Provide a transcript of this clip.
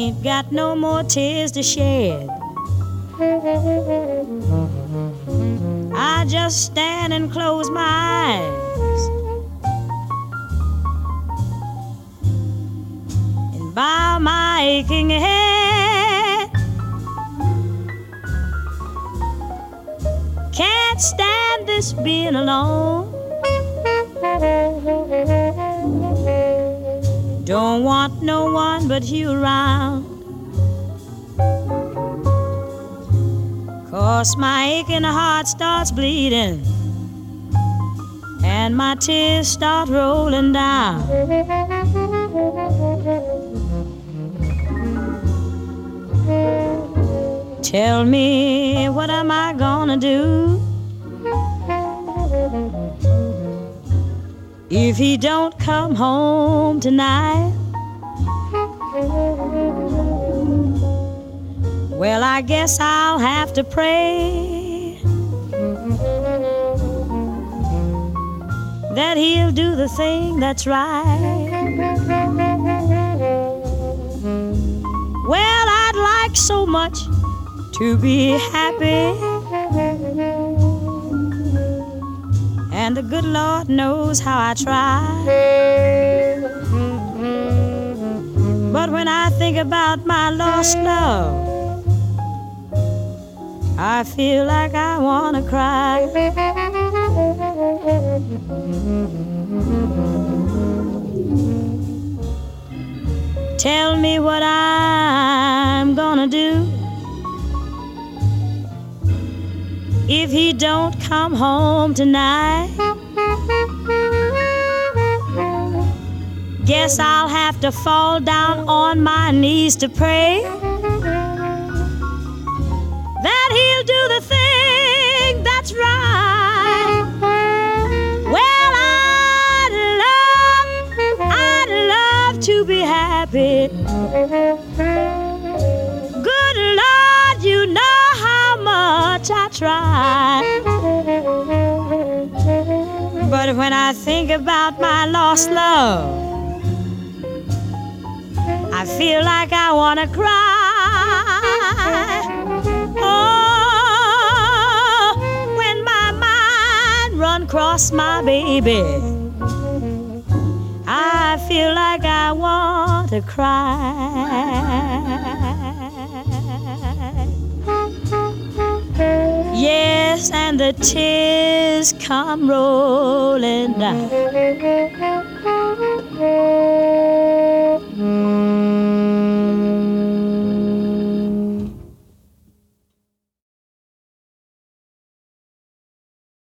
ain't got no more tears to shed. I just stand and close my eyes and bow my aching head. Can't stand this being alone. Don't want no one but you around. 'Cause my aching heart starts bleeding and my tears start rolling down. Tell me, what am I gonna do if he don't come home tonight? Well, I guess I'll have to pray that he'll do the thing that's right. Well, I'd like so much to be happy, and the good Lord knows how I try. But when I think about my lost love, I feel like I wanna cry. Tell me what I'm gonna do if he don't come home tonight. Guess I'll have to fall down on my knees to pray that he'll do the thing that's right. Well, I'd love to be happy. Good Lord, you know how much I try. But when I think about my lost love, I feel like I wanna cry. Oh, when my mind run across my baby, I feel like I want to cry. Yes, and the tears come rolling down.